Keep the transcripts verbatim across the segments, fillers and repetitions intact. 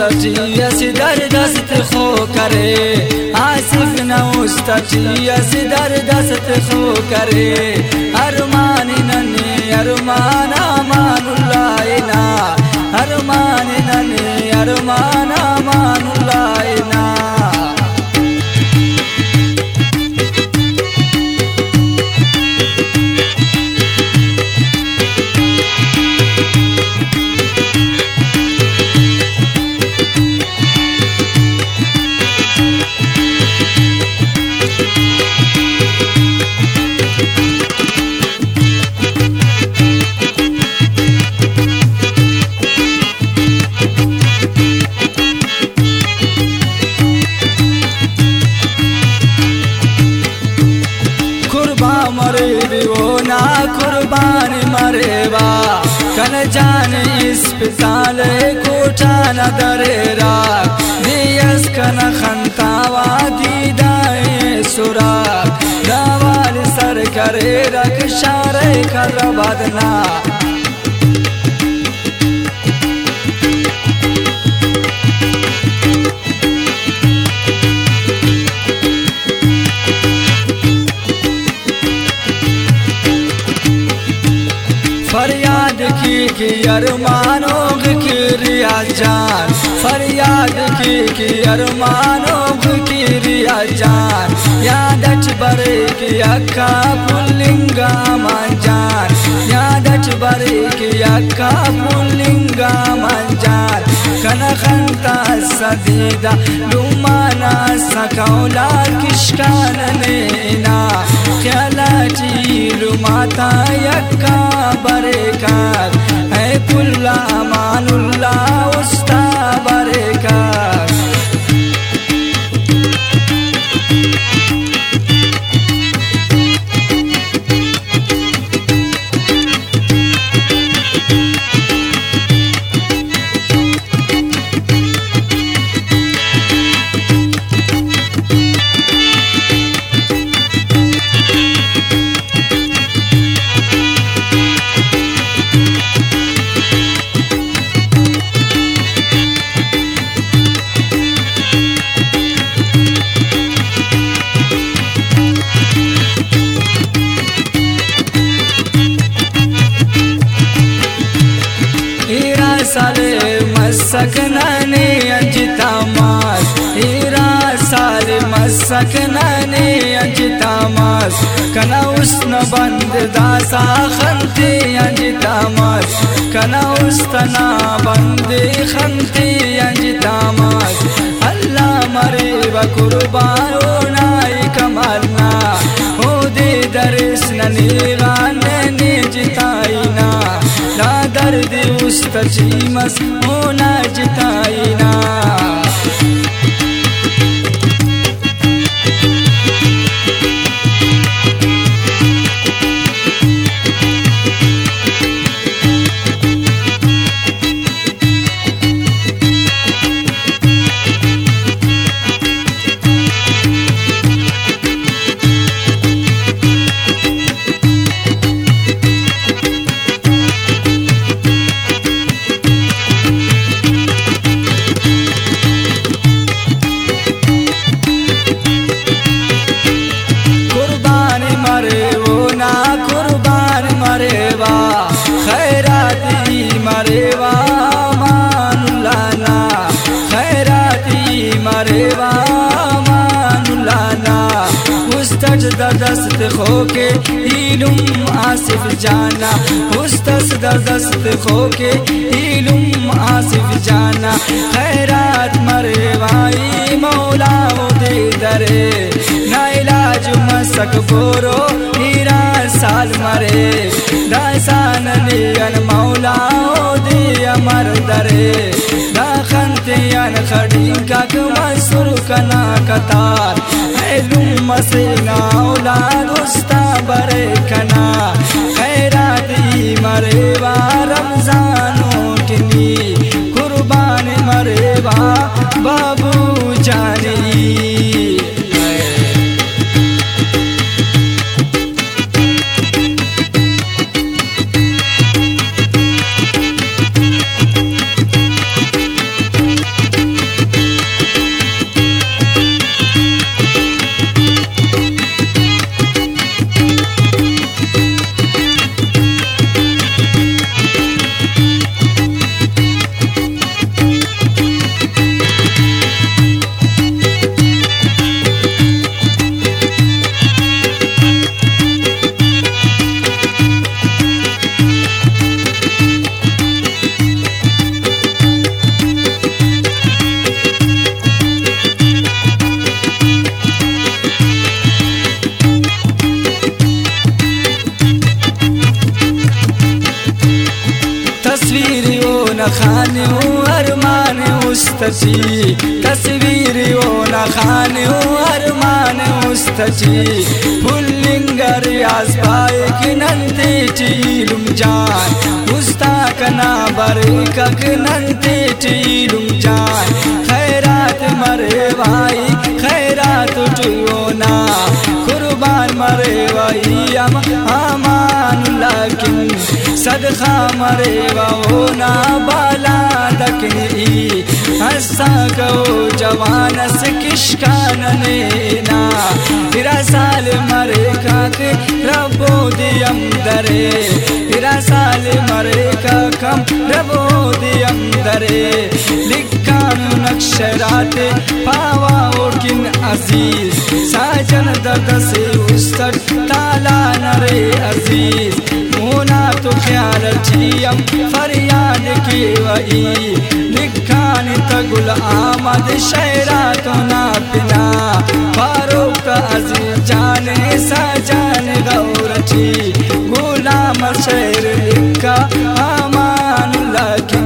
उस्तटी असी दर दस्त खो करे आसिफ न उस्तटी असी दर दस्त खो करे अरमान नने अरमान अमानुल्लाहिना अरमान नने अरमान अमानुल्लाहिना कुर्बान मरेवा कन जान इस्पिताल कोठा न दरेरा दियस कन खंतावा दीदाए सुरा दावाल सर करे रख शारे कर बदना फरियाद की कि अरमानों की रिया जान फरियाद की कि अरमानों की रिया जान यादच बरे की अक्का पुल्लिंगा मान जान यादच बरे की अक्का पुल्लिंगा मान जान कनखंता सदीदा लुमाना सकौला किशकान नेना ख्यालाची लुमाता यक्का बरेकार है कुल्ला अमानुल्ला उस्ता बरेकार साले मसकनाने अंजिता मास हीरा साले मसकनाने अंजिता मास कना उसन बंद दासा खंती अंजिता मास कना उस्तना बंद खंती अंजिता मास अल्लाह मरे व कुर्बानो नाई कमलना हो दे दरस ननी गाने ने जिताईना ला दर्द उस्तची मस होना जिताईना खैराती मरेवा मानुलाना खैराती मरेवा मानुलाना उस्तज दस्त खोके इलुम आसिफ जाना उस्तज दस्त खोके इलुम आसिफ जाना खैरात मरेवाई मौला दे दरे ना इलाज मसक बोरो हीरा साल मरे दासान नियन मौला दी अमर दरे दाखंतियन खड़ी कक मसुर कना कतार एलुम मसीना औलाद उस्ता बरे कना खैराती मरेवा रमजानों किनी कुर्बान मरेवा बाबू जानी। खाने अरमान उस्तची तस्वीर ओ न खाने अरमान उस्तची पुल्लिंगर यास पाए कि नंते चीलुम जान उस्ताकना बरकक नंते चीलुम जान खैरात मरे भाई खैरात टुयोना कुर्बान मरे भाई हम आमान लकिन सदखा मरे वोना बाला दकनी हंसा गो जवानस किशकानने ना तेरा साल मरे काक रबो दियम दरे तेरा साल मरे का कम रबो दियम दरे लिखानु नक्शरात पावा ओकिन अजीज साजन दर्द से उस्तर ताला नरे अजीज मोना तो ख्याल चीयम फरियाद की वही लिखान तगुल आमद शहरा तो ना पिना फारूक अजीज जाने साजान गौरची गुलाम शेर लिखा आमान लकिन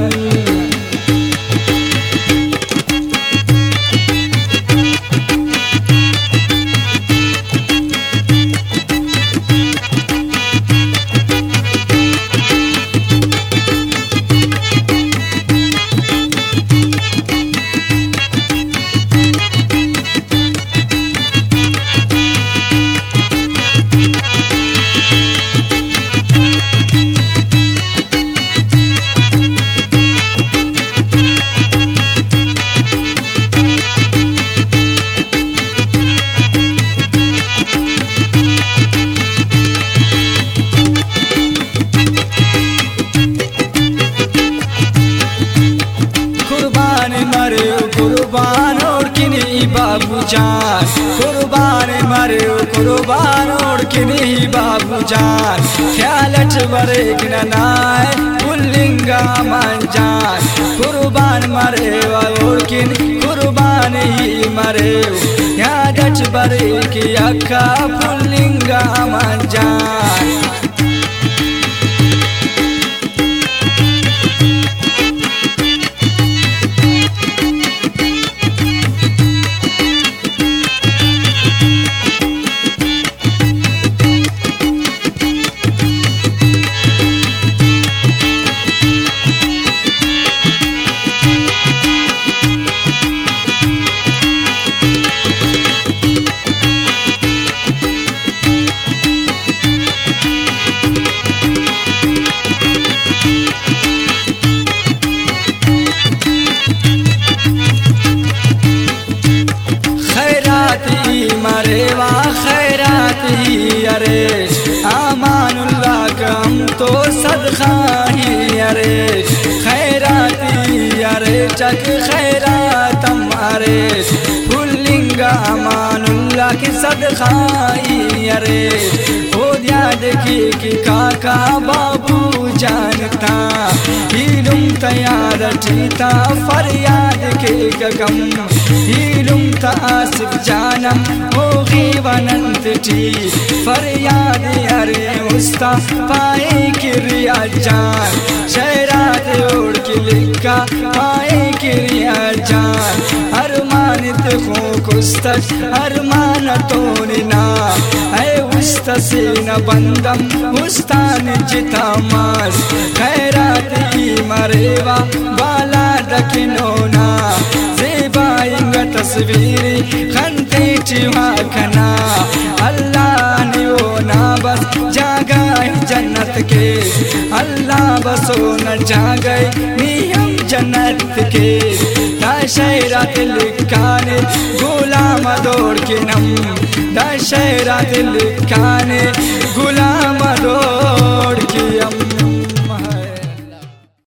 कुर्बान और किन्हीं बाबू जान कुर्बान मरे कुर्बान और किन्हीं बाबू जान ख्यालच बरे गिनाए पुल्लिंगा मान जान कुर्बान मरे और किन कुर्बान ही मरे ख्यालच बरे की अक्का पुल्लिंगा मान जान मरे वा खैरात ही अरे आमानुल्लाह कम तो सदखा ही अरे खैरात ही अरे चक खैरातम अरे पुल्लिंगा अमानुल्लाह की सदखा ही अरे हो दिया देखी कि काका बाबू जानता हिलुम तैयार ठीता फरियाद के गगम हिलुम तासिफ जानम होगी वनंत टी फरियाद अरे उस्ता पाए किरिया जान शहरात ओढ़ के लिखा पाए किरिया जान अरमानित खो कुस्तक अरमान तो ना है उस्ता से न बंदम उस्तान जिता मास खैरात ही मरेवा बाला दकिनोना जेबाइंग तस्वीरी खंते चिवा खना अल्लाह ने वो ना बस जागा जन्नत के अल्लाह बसो न जागए नियम जन्नत के दशहरात लिखाने गुलाम दौड़ के नम दशहरात लिखाने गुलाम